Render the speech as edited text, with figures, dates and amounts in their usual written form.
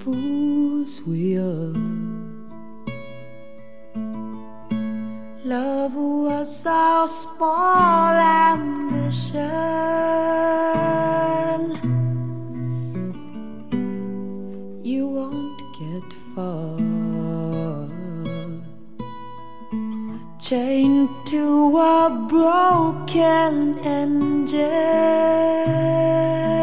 fools we are. Love was our small ambition. You won't get far, chained to a broken engine.